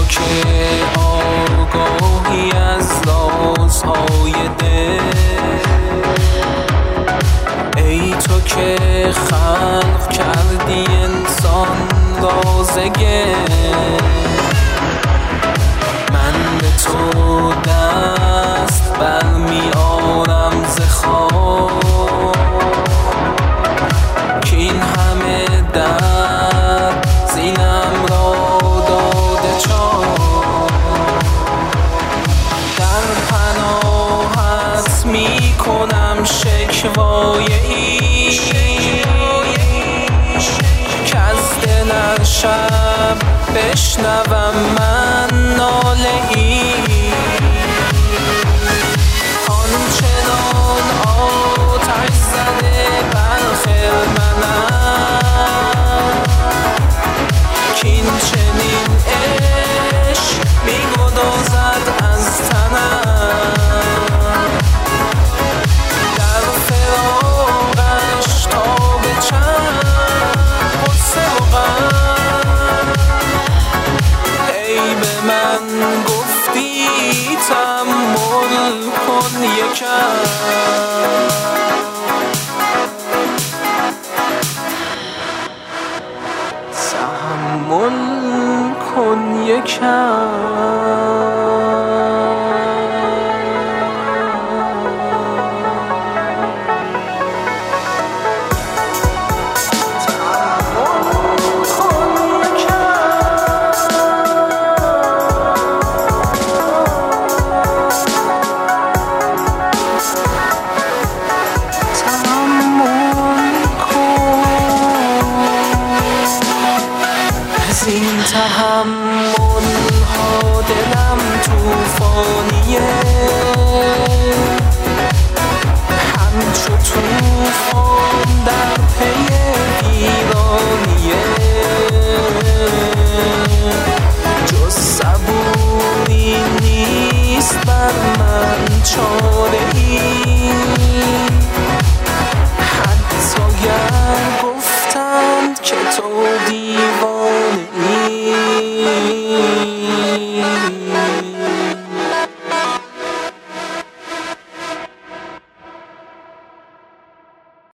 که آگاهی از رازهای دل، ای تو که خلق کردی انسان رازگه، من به تو دست برمی آرم ز خواب که این همه درد زینم را داده چار. در پناهت می کنم شکوای این که از دل هر شب بشنوم من ناله این. آنچنان آتش زده بر خرمنم که این چنین عشق می گدازد از تنم. در فراقش تا به چند غصه و غم، ای به من گفتی تحمل کن یکم. تحمل کن یکم. این تحمل ها دلم توفانیه، همچو توفان در پی ویرانیه. جز صبوری نیست بر من چاره ای، حتی گر گفتند که تو دیوانه